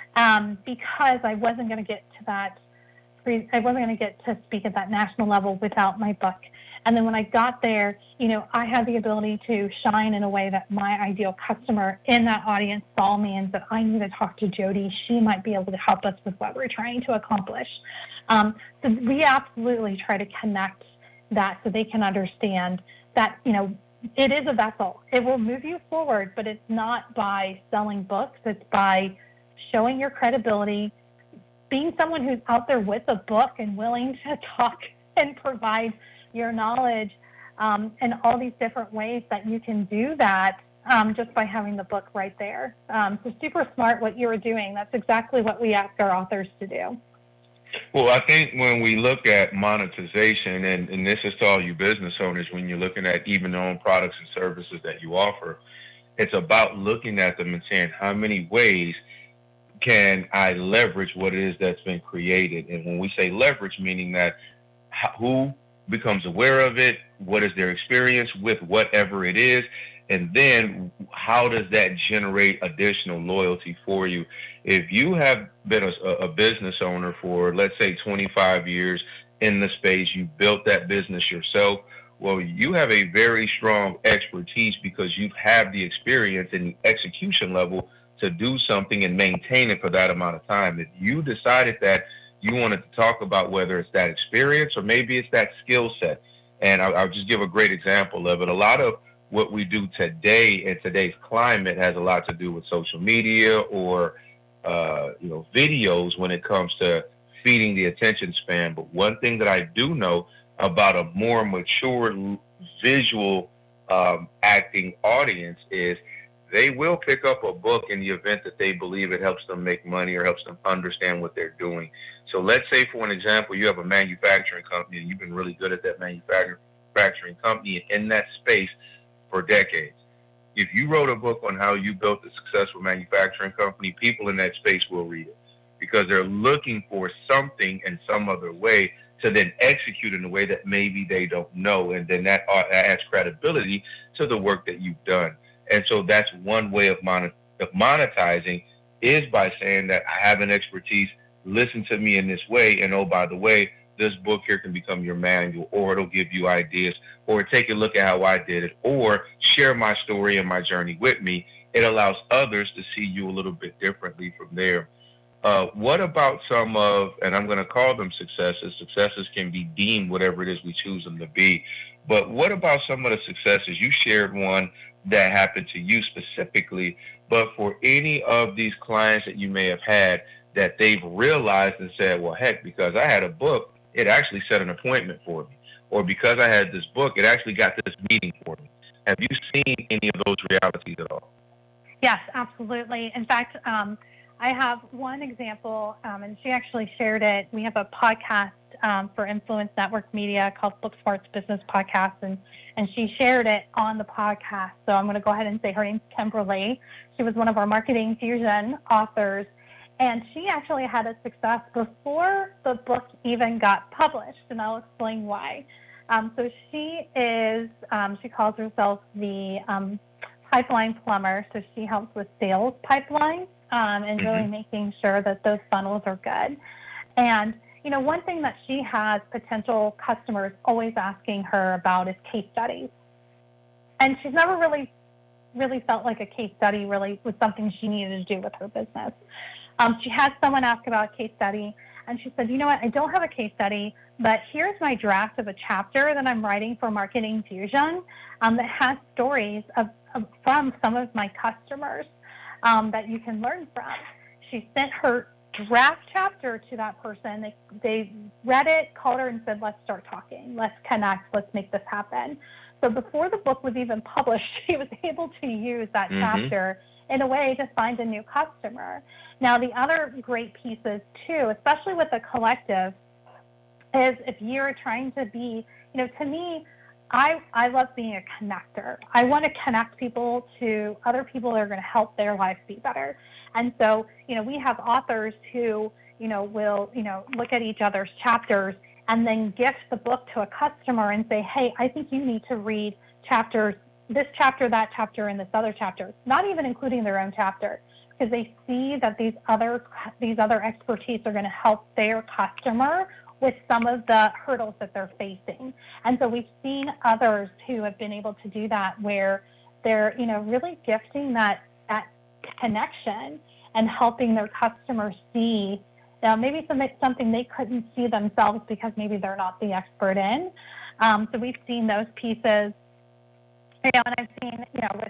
because I wasn't going to get to that. I wasn't going to get to speak at that national level without my book. And then when I got there, I had the ability to shine in a way that my ideal customer in that audience saw me and said, I need to talk to Jody. She might be able to help us with what we're trying to accomplish. So we absolutely try to connect that so they can understand that, it is a vessel. It will move you forward, but it's not by selling books. It's by showing your credibility, being someone who's out there with a book and willing to talk and provide your knowledge, and all these different ways that you can do that, just by having the book right there. So super smart what you were doing. That's exactly what we ask our authors to do. Well, I think when we look at monetization, and this is to all you business owners, when you're looking at even your own products and services that you offer, it's about looking at them and saying, how many ways can I leverage what it is that's been created? And when we say leverage, meaning that who becomes aware of it, what is their experience with whatever it is, and then how does that generate additional loyalty for you? If you have been a business owner for, let's say, 25 years in the space, you built that business yourself, well, you have a very strong expertise because you have the experience and the execution level to do something and maintain it for that amount of time. If you decided that you wanted to talk about whether it's that experience or maybe it's that skill set, and I'll just give a great example of it. A lot of what we do today in today's climate has a lot to do with social media or videos when it comes to feeding the attention span. But one thing that I do know about a more mature visual acting audience is they will pick up a book in the event that they believe it helps them make money or helps them understand what they're doing. So let's say, for an example, you have a manufacturing company and you've been really good at that manufacturing company in that space for decades. If you wrote a book on how you built a successful manufacturing company, people in that space will read it because they're looking for something in some other way to then execute in a way that maybe they don't know. And then that adds credibility to the work that you've done. And so that's one way of monetizing is by saying that I have an expertise, listen to me in this way, and oh, by the way, this book here can become your manual, or it'll give you ideas, or take a look at how I did it, or share my story and my journey with me. It allows others to see you a little bit differently from there. What about some of, and I'm going to call them successes. Successes can be deemed whatever it is we choose them to be. But what about some of the successes? You shared one that happened to you specifically, but for any of these clients that you may have had that they've realized and said, well, heck, because I had a book, it actually set an appointment for me. Or because I had this book, it actually got this meeting for me. Have you seen any of those realities at all? Yes, absolutely. In fact, I have one example, and she actually shared it. We have a podcast for Influence Network Media called Book Smarts Business Podcast, and she shared it on the podcast. So I'm going to go ahead and say her name's Kimberly. She was one of our Marketing Fusion authors, and she actually had a success before the book even got published, and I'll explain why. So she calls herself the pipeline plumber. So she helps with sales pipelines and really making sure that those funnels are good. And, one thing that she has potential customers always asking her about is case studies. And she's never really felt like a case study really was something she needed to do with her business. She had someone ask about a case study, And she said, you know what, I don't have a case study, but here's my draft of a chapter that I'm writing for Marketing Fusion that has stories from some of my customers that you can learn from. She sent her draft chapter to that person. They read it, called her and said, let's start talking. Let's connect. Let's make this happen. So before the book was even published, she was able to use that chapter in a way to find a new customer. Now, the other great pieces too, especially with the collective, is if you're trying to be, to me, I love being a connector. I want to connect people to other people that are going to help their lives be better. And so, we have authors who, will, look at each other's chapters and then gift the book to a customer and say, hey, I think you need to read chapters, this chapter, that chapter, and this other chapter, not even including their own chapter, because they see that these other expertise are going to help their customer with some of the hurdles that they're facing. And so we've seen others who have been able to do that, where they're, really gifting that connection and helping their customers see maybe something they couldn't see themselves because maybe they're not the expert in. So we've seen those pieces. And I've seen,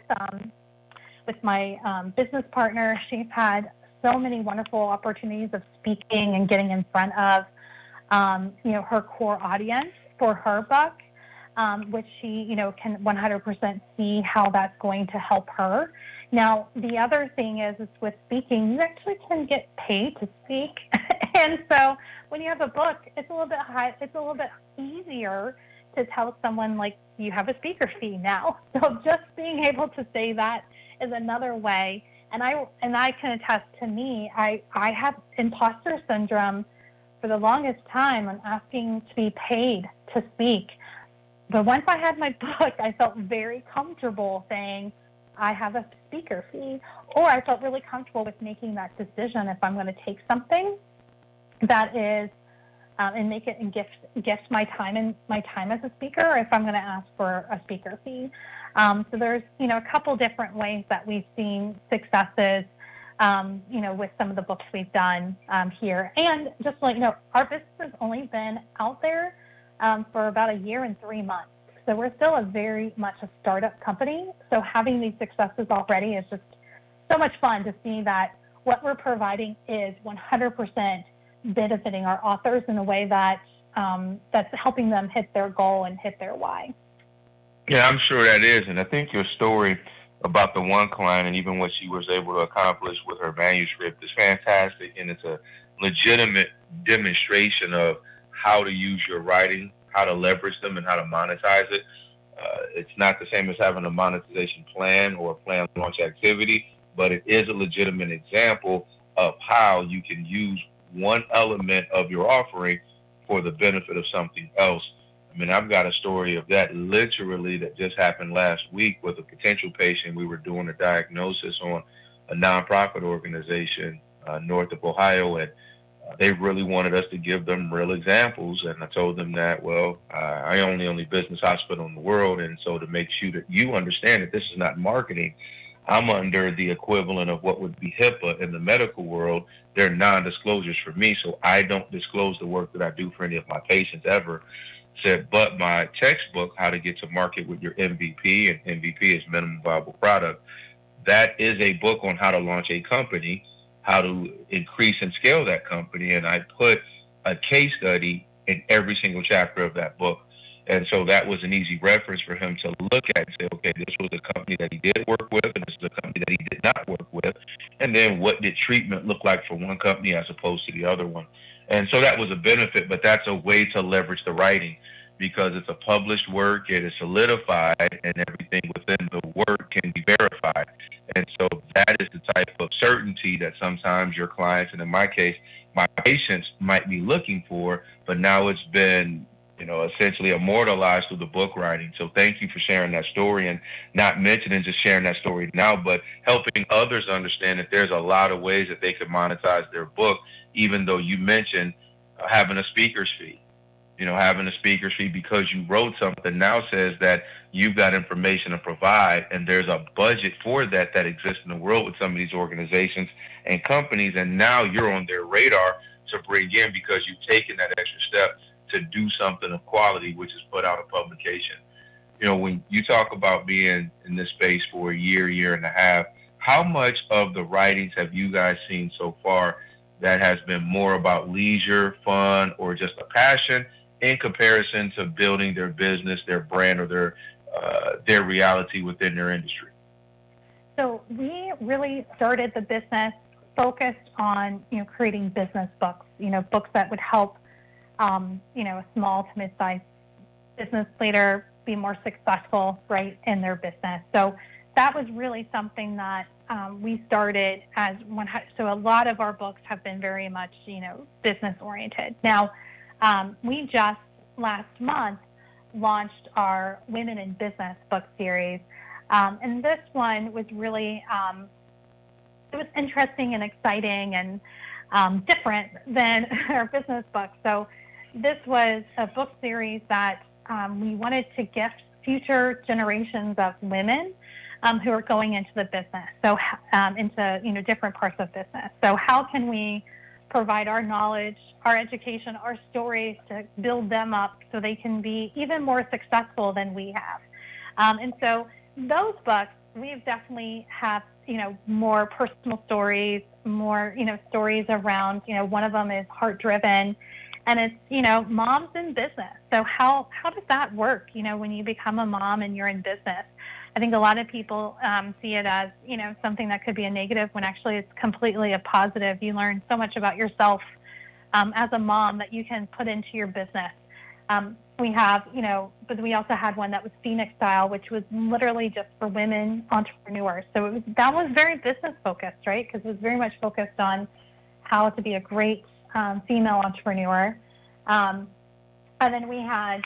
with my business partner, she's had so many wonderful opportunities of speaking and getting in front of, her core audience for her book, which she, can 100% see how that's going to help her. Now, the other thing is with speaking, you actually can get paid to speak. And so when you have a book, it's a little bit easier to tell someone, like, you have a speaker fee now. So just being able to say that is another way. And I can attest, to me, I have imposter syndrome for the longest time on asking to be paid to speak. But once I had my book, I felt very comfortable saying I have a speaker fee, or I felt really comfortable with making that decision if I'm going to take something that is and make it and gift my time as a speaker, or if I'm going to ask for a speaker fee. So there's a couple different ways that we've seen successes with some of the books we've done here. And just like, our business has only been out there for about a year and 3 months. So we're still very much a startup company. So having these successes already is just so much fun to see that what we're providing is 100% benefiting our authors in a way that that's helping them hit their goal and hit their why. Yeah, I'm sure that is. And I think your story about the one client and even what she was able to accomplish with her manuscript is fantastic. And it's a legitimate demonstration of how to use your writing, how to leverage them, and how to monetize it. It's not the same as having a monetization plan or a plan launch activity, but it is a legitimate example of how you can use one element of your offering for the benefit of something else. I mean, I've got a story of that literally that just happened last week with a potential patient. We were doing a diagnosis on a nonprofit organization north of Ohio, and they really wanted us to give them real examples. And I told them that, well, I own the only business hospital in the world, and so to make sure that you understand that this is not marketing, I'm under the equivalent of what would be HIPAA in the medical world. They're non-disclosures for me, so I don't disclose the work that I do for any of my patients ever. Said, but my textbook, How to Get to Market with Your MVP, and MVP is Minimum Viable Product, that is a book on how to launch a company, how to increase and scale that company, and I put a case study in every single chapter of that book. And so that was an easy reference for him to look at and say, okay, this was a company that he did work with, and this is a company that he did not work with. And then what did treatment look like for one company as opposed to the other one? And so that was a benefit, but that's a way to leverage the writing because it's a published work, it is solidified, and everything within the work can be verified. And so that is the type of certainty that sometimes your clients, and in my case, my patients might be looking for, but now it's been essentially immortalized through the book writing. So thank you for sharing that story, and not mentioning just sharing that story now, but helping others understand that there's a lot of ways that they could monetize their book, even though you mentioned having a speaker's fee. Having a speaker's fee because you wrote something now says that you've got information to provide, and there's a budget for that exists in the world with some of these organizations and companies, and now you're on their radar to bring in, because you've taken that extra step to do something of quality, which is put out a publication. You know, when you talk about being in this space for a year and a half, how much of the writings have you guys seen so far that has been more about leisure, fun, or just a passion in comparison to building their business, their brand, or their reality within their industry? So we really started the business focused on, creating business books, books that would help, a small to mid-sized business leader be more successful, right, in their business. So that was really something that we started as one. So a lot of our books have been very much, business oriented. Now, we just last month launched our Women in Business book series. And this one was really, it was interesting and exciting and different than our business book. So this was a book series that we wanted to gift future generations of women who are going into the business, so into different parts of business. So how can we provide our knowledge, our education, our stories to build them up so they can be even more successful than we have? And so those books, we've definitely have more personal stories, more stories around one of them is Heart Driven, and it's moms in business. So how does that work? When you become a mom and you're in business, I think a lot of people see it as something that could be a negative, when actually it's completely a positive. You learn so much about yourself as a mom that you can put into your business. We have, but we also had one that was Phoenix Style, which was literally just for women entrepreneurs. So that was very business focused, right? Because it was very much focused on how to be a great female entrepreneur. And then we had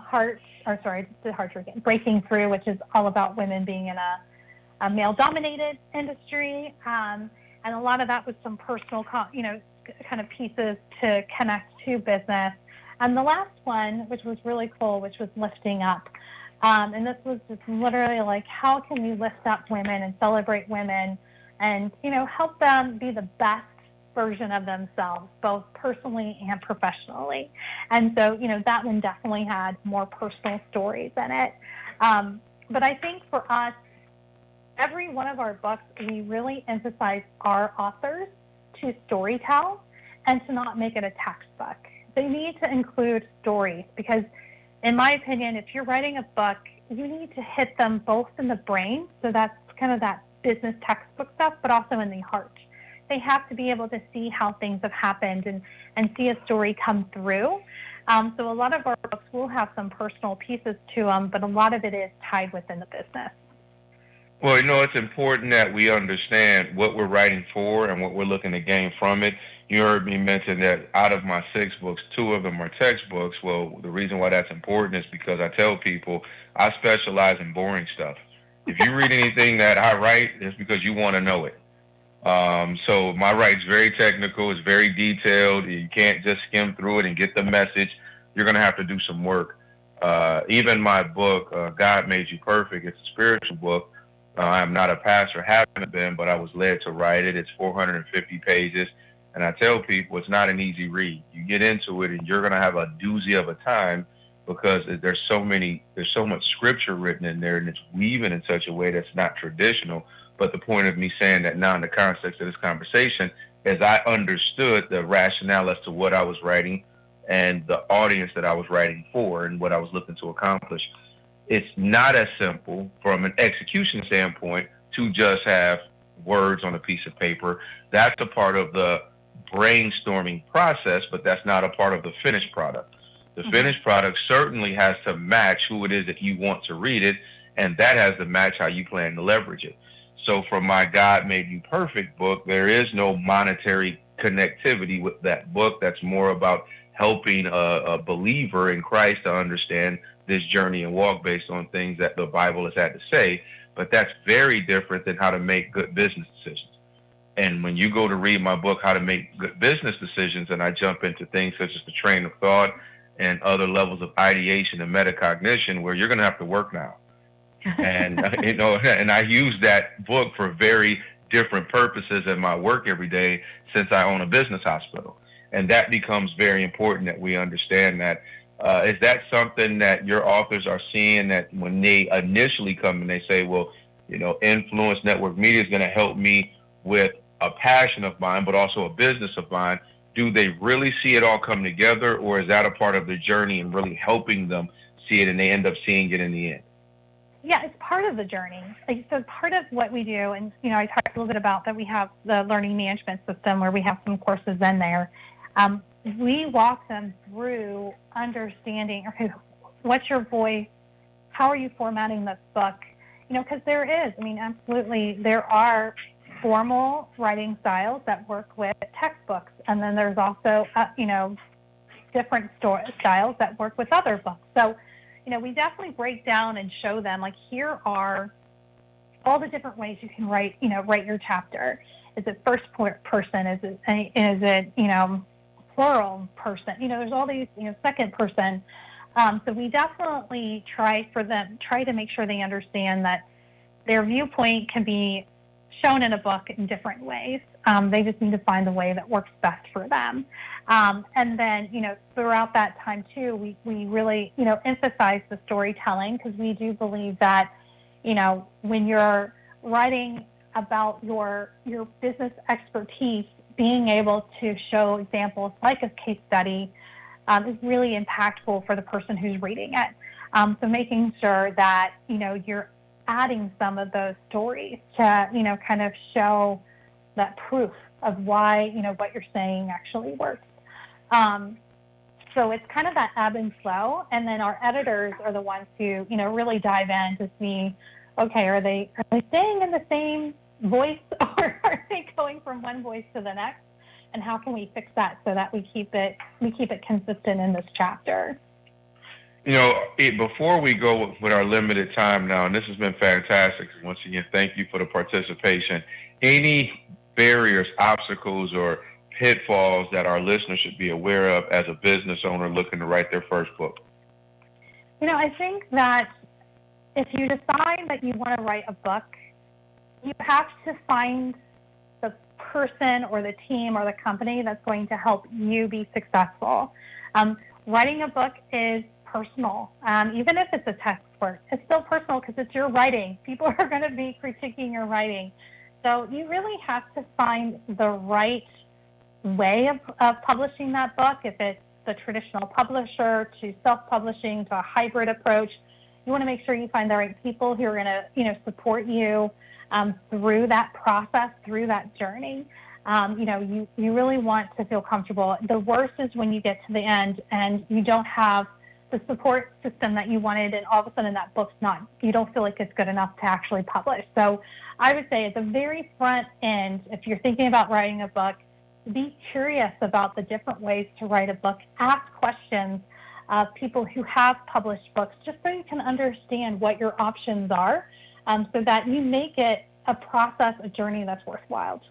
Breaking Through, which is all about women being in a male-dominated industry. And a lot of that was some personal, kind of pieces to connect to business. And the last one, which was really cool, which was Lifting Up. And this was just literally like, how can we lift up women and celebrate women and, help them be the best version of themselves, both personally and professionally. And so, that one definitely had more personal stories in it. But I think for us, every one of our books, we really emphasize our authors to storytell and to not make it a textbook. They need to include stories because, in my opinion, if you're writing a book, you need to hit them both in the brain, so that's kind of that business textbook stuff, but also in the heart. They have to be able to see how things have happened and see a story come through. So a lot of our books will have some personal pieces to them, but a lot of it is tied within the business. Well, it's important that we understand what we're writing for and what we're looking to gain from it. You heard me mention that out of my 6 books, 2 of them are textbooks. Well, the reason why that's important is because I tell people I specialize in boring stuff. If you read anything that I write, it's because you want to know it. So my writing's very technical. It's very detailed. You can't just skim through it and get the message. You're going to have to do some work. Even my book, God Made You Perfect, it's a spiritual book. I'm not a pastor, haven't been, but I was led to write it. It's 450 pages. And I tell people it's not an easy read. You get into it and you're going to have a doozy of a time because there's so much scripture written in there, and it's weaving in such a way that's not traditional. But the point of me saying that now in the context of this conversation is I understood the rationale as to what I was writing and the audience that I was writing for and what I was looking to accomplish. It's not as simple from an execution standpoint to just have words on a piece of paper. That's a part of the brainstorming process, but that's not a part of the finished product. The finished product certainly has to match who it is that you want to read it, and that has to match how you plan to leverage it. So for my God Made You Perfect book, there is no monetary connectivity with that book. That's more about helping a believer in Christ to understand this journey and walk based on things that the Bible has had to say. But that's very different than how to make good business decisions. And when you go to read my book, How to Make Good Business Decisions, and I jump into things such as the train of thought and other levels of ideation and metacognition, where you're going to have to work now. And, and I use that book for very different purposes in my work every day since I own a business hospital. And that becomes very important that we understand that. Is that something that your authors are seeing, that when they initially come and they say, well, Influence Network Media is going to help me with a passion of mine, but also a business of mine, do they really see it all come together, or is that a part of the journey and really helping them see it and they end up seeing it in the end? Yeah, it's part of the journey. So part of what we do, and I talked a little bit about that we have the learning management system where we have some courses in there. We walk them through understanding, okay, what's your voice? How are you formatting this book? Because there is, absolutely, there are formal writing styles that work with textbooks. And then there's also, different styles that work with other books. So, we definitely break down and show them, like, here are all the different ways you can write your chapter. Is it first person? Is it plural person? There's all these, second person. So we definitely try to make sure they understand that their viewpoint can be shown in a book in different ways. They just need to find the way that works best for them. And then, throughout that time too, we really, emphasize the storytelling, because we do believe that, when you're writing about your business expertise, being able to show examples like a case study is really impactful for the person who's reading it. So making sure that, you're adding some of those stories to, kind of show that proof of why, what you're saying actually works. So it's kind of that ebb and flow. And then our editors are the ones who, really dive in to see, okay, are they staying in the same voice, or are they going from one voice to the next? And how can we fix that so that we keep it consistent in this chapter? Before we go with our limited time now, and this has been fantastic. Once again, thank you for the participation. Any barriers, obstacles, or pitfalls that our listeners should be aware of as a business owner looking to write their first book? I think that if you decide that you want to write a book, you have to find the person or the team or the company that's going to help you be successful. Writing a book is personal. Even if it's a textbook, it's still personal because it's your writing. People are going to be critiquing your writing. So you really have to find the right way of publishing that book. If it's the traditional publisher to self-publishing to a hybrid approach, you want to make sure you find the right people who are going to, support you through that process, through that journey. You really want to feel comfortable. The worst is when you get to the end and you don't have the support system that you wanted, and all of a sudden that book's you don't feel like it's good enough to actually publish. So I would say at the very front end, if you're thinking about writing a book, be curious about the different ways to write a book. Ask questions of people who have published books, just so you can understand what your options are, so that you make it a process, a journey that's worthwhile.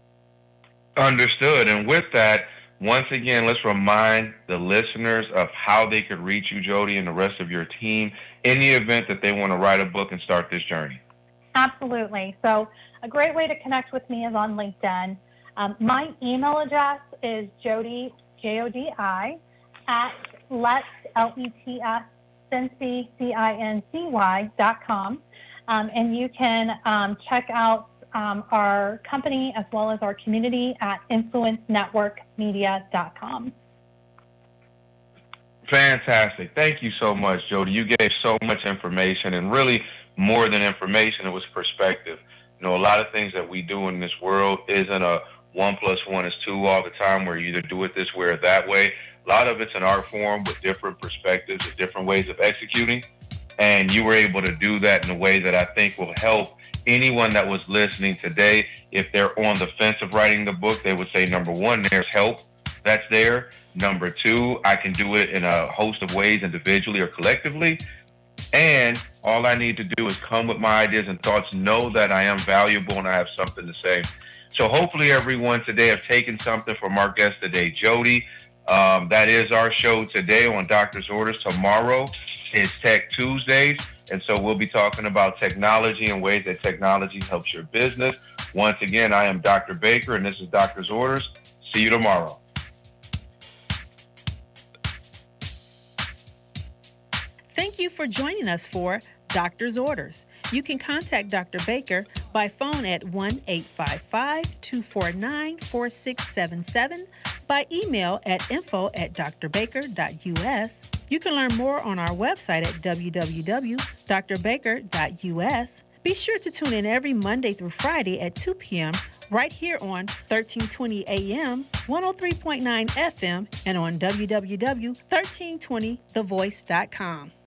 Understood. And with that, once again, let's remind the listeners of how they could reach you, Jody, and the rest of your team in the event that they want to write a book and start this journey. Absolutely. So a great way to connect with me is on LinkedIn. My email address is Jody, Jodi, at Let's, L-E-T-S, Cincy, CINCY.com. And you can check out our company as well as our community at influencenetworkmedia.com. Fantastic. Thank you so much, Jody. You gave so much information, and really more than information, it was perspective. A lot of things that we do in this world isn't a 1 + 1 = 2 all the time, where you either do it this way or that way. A lot of it's an art form with different perspectives and different ways of executing. And you were able to do that in a way that I think will help anyone that was listening today. If they're on the fence of writing the book, they would say, number one, there's help that's there. Number two, I can do it in a host of ways, individually or collectively. And all I need to do is come with my ideas and thoughts, know that I am valuable and I have something to say. So hopefully everyone today have taken something from our guest today, Jody. That is our show today on Doctor's Orders. Tomorrow is Tech Tuesdays, and so we'll be talking about technology and ways that technology helps your business. Once again, I am Dr. Baker, and this is Doctor's Orders. See you tomorrow. Thank you for joining us for Doctor's Orders. You can contact Dr. Baker by phone at 1-855-249-4677, by email at info@drbaker.us. You can learn more on our website at www.drbaker.us. Be sure to tune in every Monday through Friday at 2 p.m. right here on 1320 AM, 103.9 FM, and on www.1320thevoice.com.